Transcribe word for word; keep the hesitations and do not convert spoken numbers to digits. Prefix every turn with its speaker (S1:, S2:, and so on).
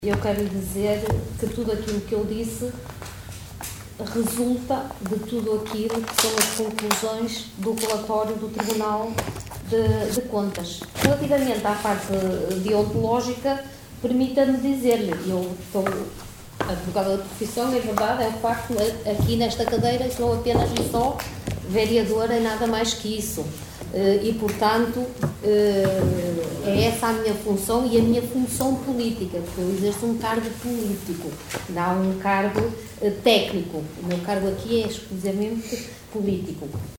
S1: Eu quero dizer que tudo aquilo que eu disse resulta de tudo aquilo que são as conclusões do relatório do Tribunal de, de Contas. Relativamente à parte deontológica, permita-me dizer-lhe, eu estou advogada da profissão, é verdade, é um facto, aqui nesta cadeira sou apenas e só vereadora e nada mais que isso. E, portanto, é essa a minha função e a minha função política, porque eu exerço um cargo político, não um cargo técnico. O meu cargo aqui é exclusivamente político.